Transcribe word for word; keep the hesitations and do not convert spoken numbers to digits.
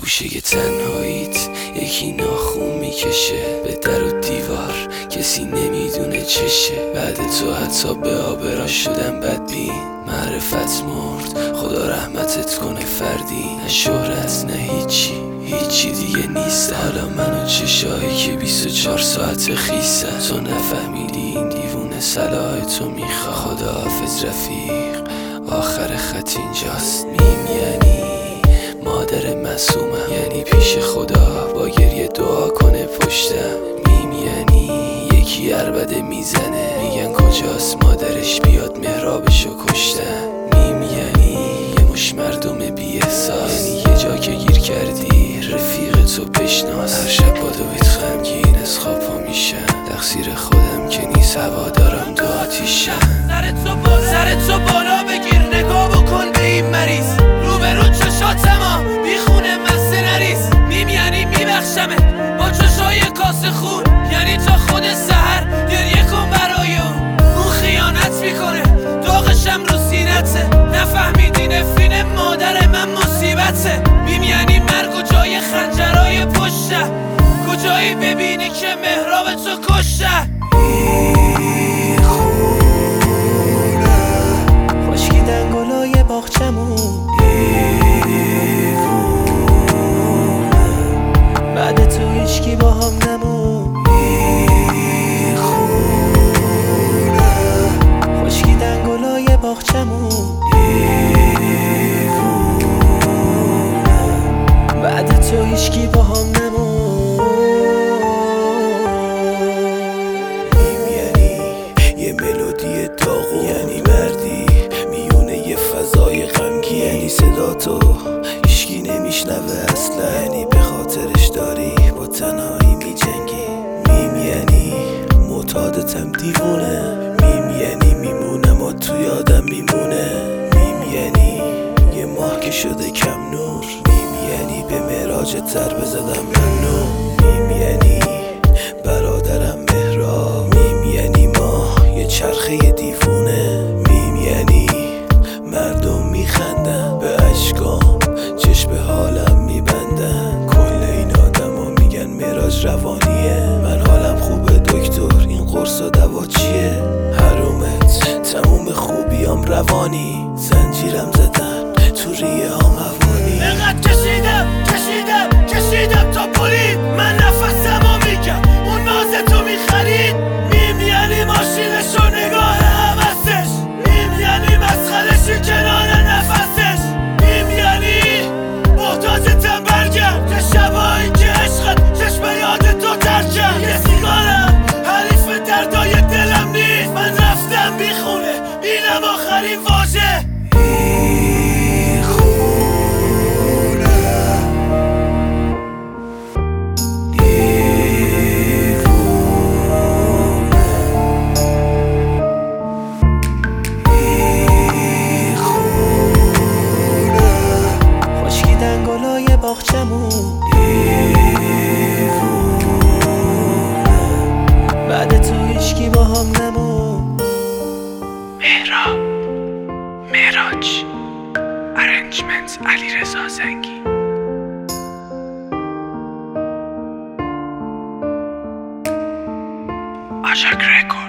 گوشه تنهاییت یکی ناخون میکشه به در و دیوار، کسی نمیدونه چشه. بعد تو حتی به آبرا شدم بدبین، معرفت مرد خدا رحمتت کنه فردی. نه شهرت نه هیچی، هیچی دیگه نیست. حالا من و چشایی که بیست و چهار ساعت خیسن. تو نفهمیدی این دیوونه صلاح تو میخوا. خداحافظ رفیق، آخر خط اینجاست. میم یعنی مادر معصومم، یعنی پیش خدا با گریه دعا کنه پشتم. میم یعنی یکی عربده میزنه، میگن کجاست مادرش بیاد محرابشو کشتم. میم یعنی یه مش مردم بی احساس، یعنی یه جا که گیر کردی رفیق تو بشناس. هر شب با دویت غمگین از خواب پا میشم، تقصیر خودم که نیست هوادارم دو آتیشم. سرتو بالا بگیر، نگاه بکن به این مریض، روبرو چشاتما بیخونه مسته نریز. میم یعنی میبخشمت با چشای کاسه خون، یعنی تا خود سحر گریه کن برای اون. اون خیانت میکنه داغشم رو سینته، نفهمیدی نفرین مادر من مصیبته. میم یعنی مرگ و جای خنجرهای پشته، کجایی ببینی که محراب تو کشته. بعد تو هیچکی با هم نمون. خشکیدن گلای باغچمون، بعد تو هیچکی با هم نمون. میم یعنی یه ملودی داغون، یعنی مردی میونه یه فضای غمگین، یعنی صدا تو هیچکی نمیشنوه اصلا، یعنی به خاطرش داری با تنهایی میجنگی. میم یعنی معتادتم دیوونه، میم یعنی میمونم و تو یادم میمونه. میم یعنی یه ماه که شده کم نور، میم یعنی به معراج تر بزدم ممنون. میم یعنی برادرم مهراب، میم یعنی ما یه چرخه دیوونه. میم یعنی مردم میخندن به اشکام، چشم به حالم میبندن. کل این آدم ها میگن معراج روانیه، من حالم خوبه دکتر این قرص و دوا چیه؟ حرومت تموم خوبیام روانی، زنجیرم زدن تو ریه هم هوانی. اینقدر کشیدم کشیدم کشیدم تا برید، من نفسمو میگم اون ناز تو میخرید. میم یعنی ماشینشو نگاه همستش، میم یعنی مسخرشی کنار نفسش. میم یعنی محتاجتم برگرد، که شبایی که عشقت چشم یاد تو ترکم. یه سیگارم حریف دردای دلم نیست، من رفتم بیخونه اینم آخرین واژه. گلای باغچمون، بعد تو هیچکی با هم نمون. مهراب معراج ارنجمنت علیرضا زنگی. آژاک رکورد.